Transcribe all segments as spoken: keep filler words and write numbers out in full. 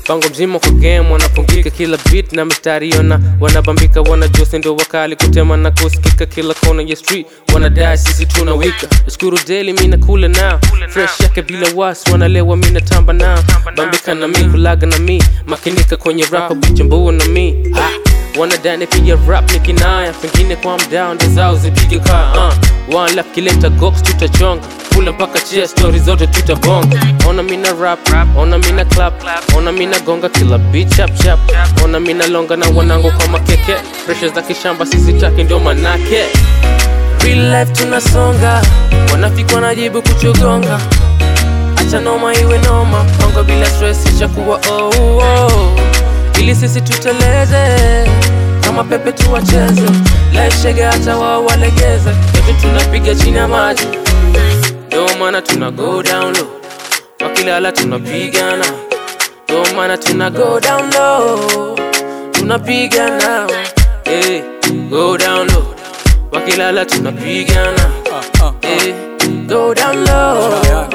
Pango mzima kwa game wanapungika kila beat na mistari yona wanabambika wanajua sendo wakali kutema na kusikika kila kona ya street wanadai sisi tunawika nashukuru daily mina kula now fresh yake bila wasi wanalewa mina tamba now bambika na mi kulaga na mi makinika kwenye rapa bichambua na mi ha. Wanadai nipiga rap nikinaya pengine calm down dezao zipige kaa uh. One lap kileta gox tutachonga kula mpaka chia story zote tutabonga ona mina rap ona mina clap ona mina gonga kila beat chap chap ona mina longa na wanangu kama keke pressures za kishamba sisi taki ndio manake real life tunasonga wanafiki wanajibu kuchugonga acha noma iwe noma pango bila stress ishakuwa oh oh ili sisi tuteleze kama pepe tuwacheze life shege hata wao walegeze yetu tunapiga chini ya maji ndio maana tuna go down low wakilala tunapigana ndio maana tuna go down low tunapigana eh go down low wakilala tunapigana eh go down low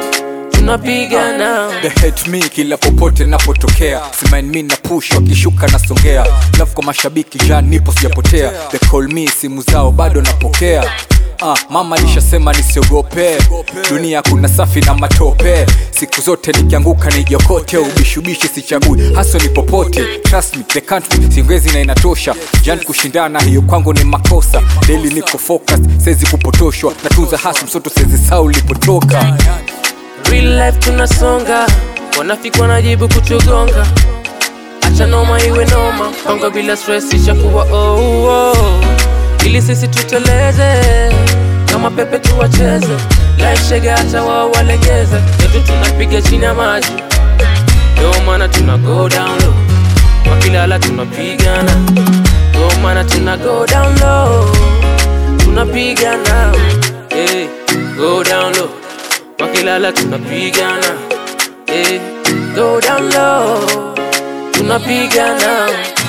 tunapigana they hate me kila popote napotokea simain me na push wakishuka na songea love kwa mashabiki jana nipo sijapotea they call me simu zao bado napokea Ah, mama alishasema nisiogope dunia kuna safi na matope siku zote nikianguka nijokote ubishubishi sichagui haso ni popote trust me the country singwezi na inatosha jani kushindana hiyo kwangu ni makosa daily niko focus sezi kupotoshwa natunza haso msoto sezi sao lipotoka real life tunasonga wanafiki wanajibu kuchugonga acha noma iwe noma pango bila stress ishakuwa oh oh ili sisi tuteleze kama pepe tuwacheze life shege hata wao walegeze yetu tunapiga chini ya maji ndio maana tuna go down low wakilala tunapigana ndio maana tuna go down low tunapigana eh go down low wakilala tunapigana eh go down low tunapigana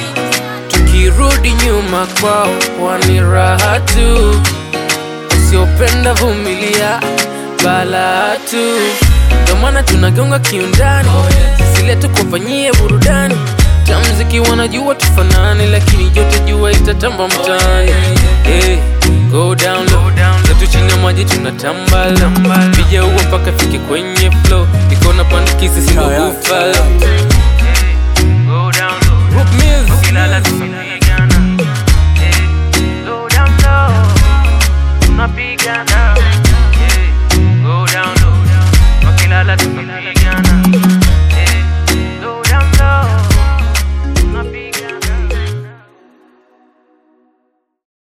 tukirudi nyuma kwao kwani raha tu usiopenda vumilia bala tu ndio maana tunagonga kiundani sisi letu kufanyia burudani tamziki wanajua tufanane lakini jote jua itatamba mtaani eh go down low zetu chini ya maji tunatambala pija uwa mpaka fiki kwenye flow niko na pandikizi sindo buffalo go down low Rook Mills wakilala tunapigana go down low tunapigana go down low wakilala tunapigana